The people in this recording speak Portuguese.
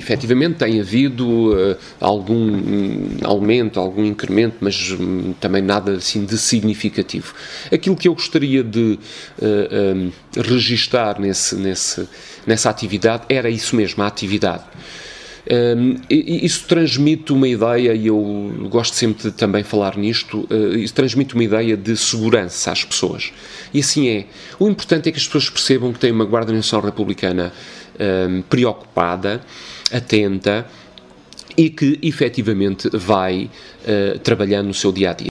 efetivamente tem havido algum aumento, algum incremento, mas também nada assim de significativo. Aquilo que eu gostaria de registar nessa atividade era isso mesmo, a atividade. Isso transmite uma ideia, e eu gosto sempre de também falar nisto, isso transmite uma ideia de segurança às pessoas. E assim é. O importante é que as pessoas percebam que têm uma Guarda Nacional Republicana preocupada, atenta e que efetivamente vai trabalhando no seu dia-a-dia.